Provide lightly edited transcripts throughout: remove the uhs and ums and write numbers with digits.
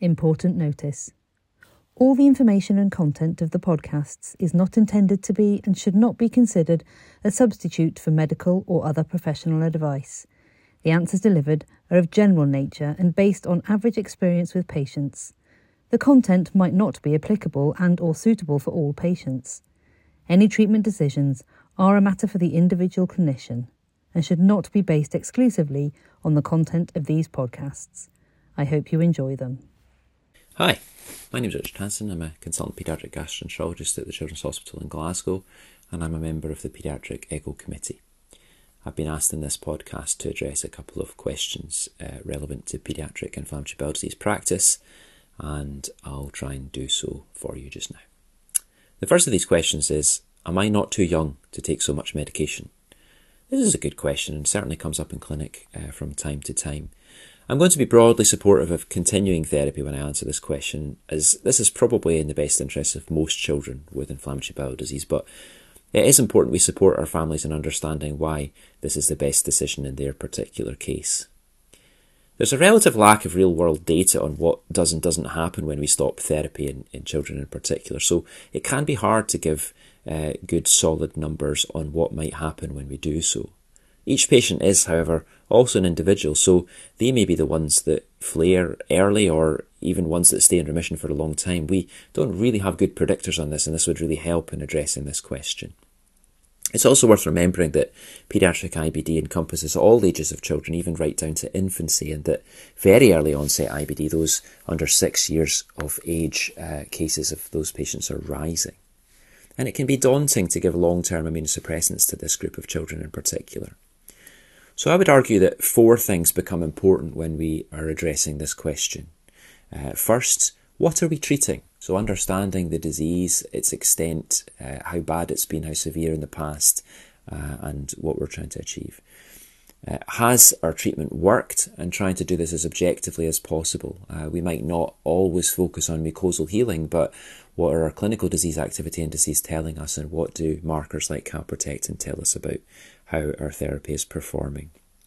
Important notice. All the information and content of the podcasts is not intended to be and should not be considered a substitute for medical or other professional advice. The answers delivered are of general nature and based on average experience with patients. The content might not be applicable and or suitable for all patients. Any treatment decisions are a matter for the individual clinician and should not be based exclusively on the content of these podcasts. I hope you enjoy them. Hi, my name is Richard Hanson. I'm a consultant paediatric gastroenterologist at the Children's Hospital in Glasgow, and I'm a member of the Paediatric EGO Committee. I've been asked in this podcast to address a couple of questions relevant to paediatric inflammatory bowel disease practice, and I'll try and do so for you just now. The first of these questions is, am I not too young to take so much medication? This is a good question and certainly comes up in clinic from time to time. I'm going to be broadly supportive of continuing therapy when I answer this question, as this is probably in the best interests of most children with inflammatory bowel disease, but it is important we support our families in understanding why this is the best decision in their particular case. There's a relative lack of real-world data on what does and doesn't happen when we stop therapy in children in particular, so it can be hard to give good solid numbers on what might happen when we do so. Each patient is, however, also an individual, so they may be the ones that flare early or even ones that stay in remission for a long time. We don't really have good predictors on this, and this would really help in addressing this question. It's also worth remembering that paediatric IBD encompasses all ages of children, even right down to infancy, and that very early onset IBD, those under 6 years of age, cases of those patients are rising. And it can be daunting to give long-term immunosuppressants to this group of children in particular. So I would argue that 4 things become important when we are addressing this question. First, what are we treating? So understanding the disease, its extent, how bad it's been, how severe in the past, and what we're trying to achieve. Has our treatment worked? And trying to do this as objectively as possible. We might not always focus on mucosal healing, but what are our clinical disease activity indices telling us, and what do markers like calprotectin tell us about how our therapy is performing?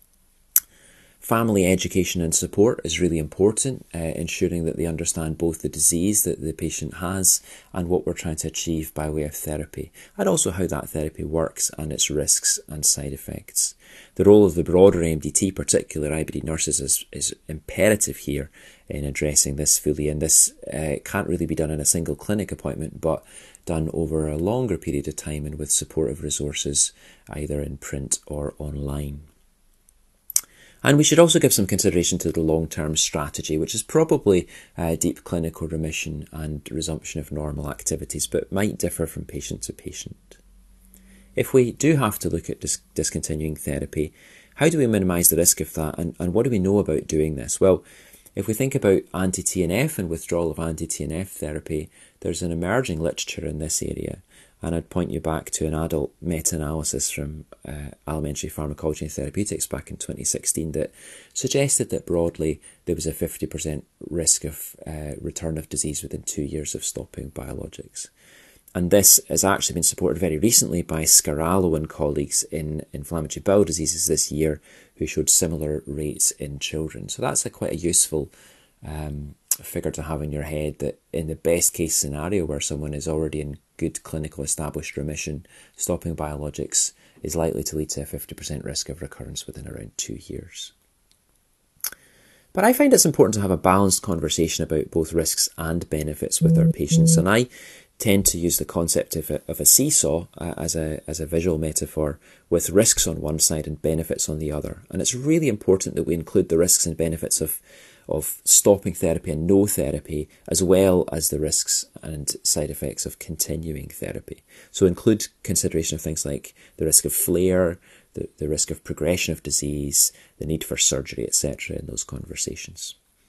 Family education and support is really important, ensuring that they understand both the disease that the patient has and what we're trying to achieve by way of therapy, and also how that therapy works and its risks and side effects. The role of the broader AMDT, particularly IBD nurses, is imperative here in addressing this fully, and this can't really be done in a single clinic appointment, but done over a longer period of time and with supportive resources either in print or online. And we should also give some consideration to the long-term strategy, which is probably deep clinical remission and resumption of normal activities, but might differ from patient to patient. If we do have to look at discontinuing therapy, how do we minimise the risk of that, and what do we know about doing this? Well, if we think about anti-TNF and withdrawal of anti-TNF therapy, there's an emerging literature in this area. And I'd point you back to an adult meta-analysis from Alimentary Pharmacology and Therapeutics back in 2016 that suggested that broadly there was a 50% risk of return of disease within 2 years of stopping biologics. And this has actually been supported very recently by Scarallo and colleagues in inflammatory bowel diseases this year, who showed similar rates in children. So that's quite a useful figure to have in your head, that in the best case scenario where someone is already in good clinical established remission, stopping biologics is likely to lead to a 50% risk of recurrence within around 2 years. But I find it's important to have a balanced conversation about both risks and benefits with our patients, and I tend to use the concept of a seesaw as a visual metaphor, with risks on one side and benefits on the other. And it's really important that we include the risks and benefits of stopping therapy and no therapy, as well as the risks and side effects of continuing therapy. So include consideration of things like the risk of flare, the risk of progression of disease, the need for surgery, etc. in those conversations.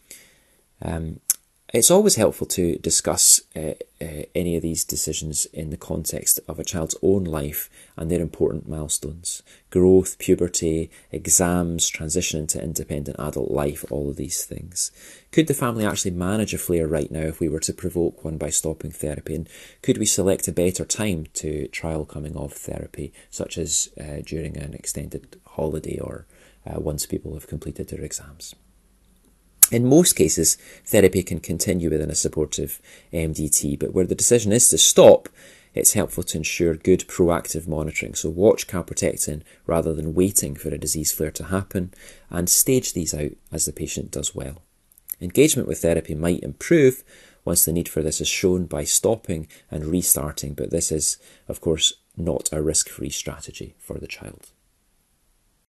It's always helpful to discuss any of these decisions in the context of a child's own life and their important milestones. Growth, puberty, exams, transition into independent adult life, all of these things. Could the family actually manage a flare right now if we were to provoke one by stopping therapy? And could we select a better time to trial coming off therapy, such as during an extended holiday or once people have completed their exams? In most cases, therapy can continue within a supportive MDT, but where the decision is to stop, it's helpful to ensure good proactive monitoring. So watch calprotectin rather than waiting for a disease flare to happen, and stage these out as the patient does well. Engagement with therapy might improve once the need for this is shown by stopping and restarting, but this is, of course, not a risk-free strategy for the child.